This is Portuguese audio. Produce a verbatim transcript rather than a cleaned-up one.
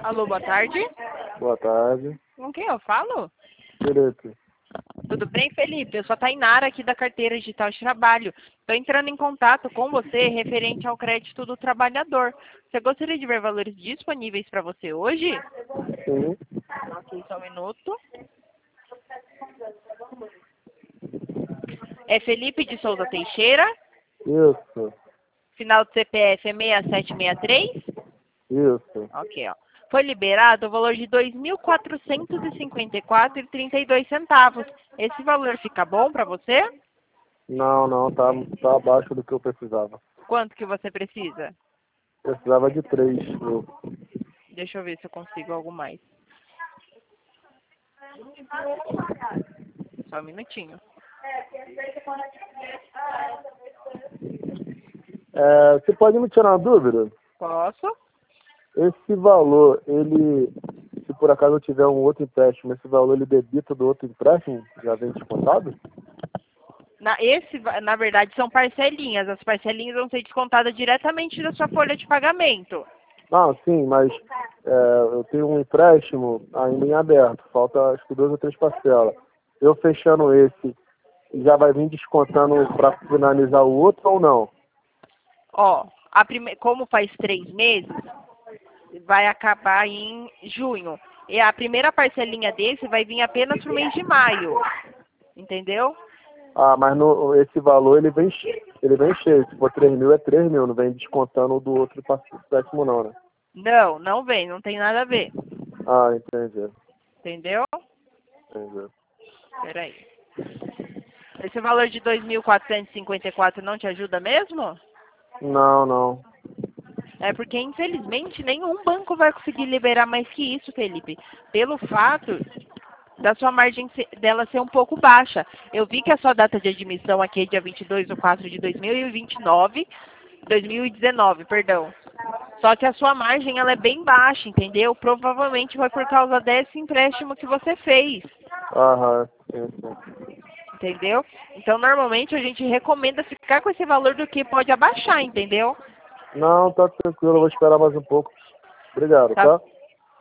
Alô, boa tarde. Boa tarde. Com quem eu falo? Felipe. Tudo bem, Felipe? Eu sou a Tainara aqui da Carteira Digital de Trabalho. Estou entrando em contato com você referente ao crédito do trabalhador. Você gostaria de ver valores disponíveis para você hoje? Sim. Ok, só um minuto. É Felipe de Souza Teixeira. Isso. Final do C P F é seis sete seis três. Isso. Ok, ó. Foi liberado o valor de dois mil quatrocentos e cinquenta e quatro reais e trinta e dois centavos. Esse valor fica bom para você? Não, não, tá, tá abaixo do que eu precisava. Quanto que você precisa? Precisava de três mil. Deixa eu ver se eu consigo algo mais. Só um minutinho. É, você pode me tirar uma dúvida? Posso? Esse valor, ele, se por acaso eu tiver um outro empréstimo, esse valor ele debita do outro empréstimo? Já vem descontado? Na, esse, va- na verdade, são parcelinhas. As parcelinhas vão ser descontadas diretamente da sua folha de pagamento. Não, sim, mas é, eu tenho um empréstimo ainda em aberto. Falta acho que duas ou três parcelas. Eu fechando esse, já vai vir descontando para finalizar o outro ou não? Ó, a prime... como faz três meses, vai acabar em junho. E a primeira parcelinha desse vai vir apenas pro mês de maio. Entendeu? Ah, mas no, esse valor ele vem, che- ele vem cheio. Se for três mil, é três mil. Não vem descontando o do outro péssimo não, né? Não, não vem, não tem nada a ver. Ah, entendi. Entendeu? Entendi. Peraí. Esse valor de dois mil quatrocentos e cinquenta e quatro não te ajuda mesmo? Não, não. É porque, infelizmente, nenhum banco vai conseguir liberar mais que isso, Felipe. Pelo fato da sua margem se- dela ser um pouco baixa. Eu vi que a sua data de admissão aqui é dia vinte e dois de quatro de dois mil e vinte e nove, dois mil e dezenove, perdão. Só que a sua margem ela é bem baixa, entendeu? Provavelmente foi por causa desse empréstimo que você fez, Aham, sim, sim. entendeu? Então, normalmente a gente recomenda ficar com esse valor do que pode abaixar, entendeu? Não, tá tranquilo. Eu vou esperar mais um pouco. Obrigado, Tá, tá?